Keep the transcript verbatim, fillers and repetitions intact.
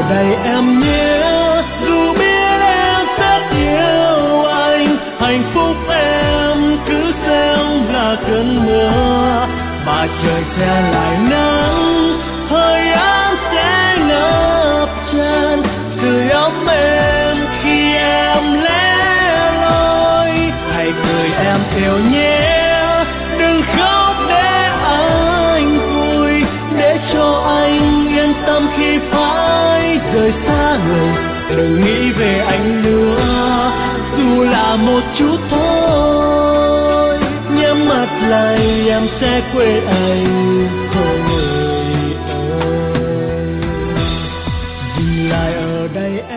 đây em nhé, dù biết em rất yêu anh, hạnh phúc em cứ xem là cơn mưa, mà trời sẽ lại nắng, hơi ấm sẽ ngập tràn sự ấm êm khi em lẻ loi. Hãy cười em yêu nhé, đừng khóc để anh vui, để cho anh yên tâm khi phải rời xa người. Đừng nghĩ về anh nữa, dù là một chút thôi, nhắm mắt lại em sẽ quên anh thôi người ơi. Dừng lại ở đây em.